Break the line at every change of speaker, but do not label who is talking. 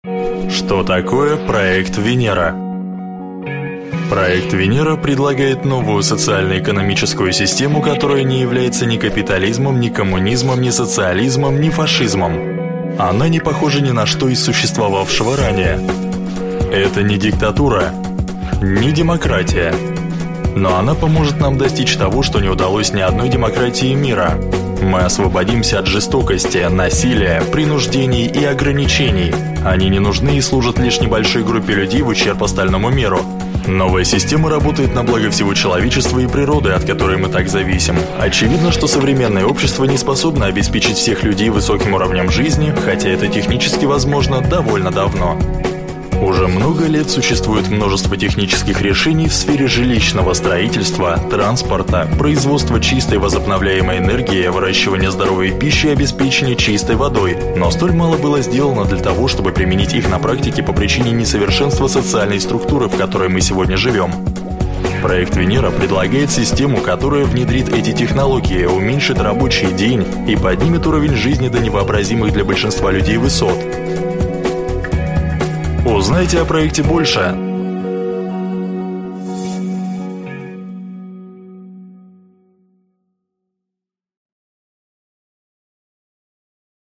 Что такое проект Венера? Проект Венера предлагает новую социально-экономическую систему, которая не является ни капитализмом, ни коммунизмом, ни социализмом, ни фашизмом. Она не похожа ни на что из существовавшего ранее. Это не диктатура, не демократия. Но она поможет нам достичь того, что не удалось ни одной демократии мира. Мы освободимся от жестокости, насилия, принуждений и ограничений. Они не нужны и служат лишь небольшой группе людей в ущерб остальному миру. Новая система работает на благо всего человечества и природы, от которой мы так зависим. Очевидно, что современное общество не способно обеспечить всех людей высоким уровнем жизни, хотя это технически возможно довольно давно. Уже много лет существует множество технических решений в сфере жилищного строительства, транспорта, производства чистой возобновляемой энергии, выращивания здоровой пищи и обеспечения чистой водой, но столь мало было сделано для того, чтобы применить их на практике по причине несовершенства социальной структуры, в которой мы сегодня живем. Проект Венера предлагает систему, которая внедрит эти технологии, уменьшит рабочий день и поднимет уровень жизни до невообразимых для большинства людей высот. Узнайте о проекте больше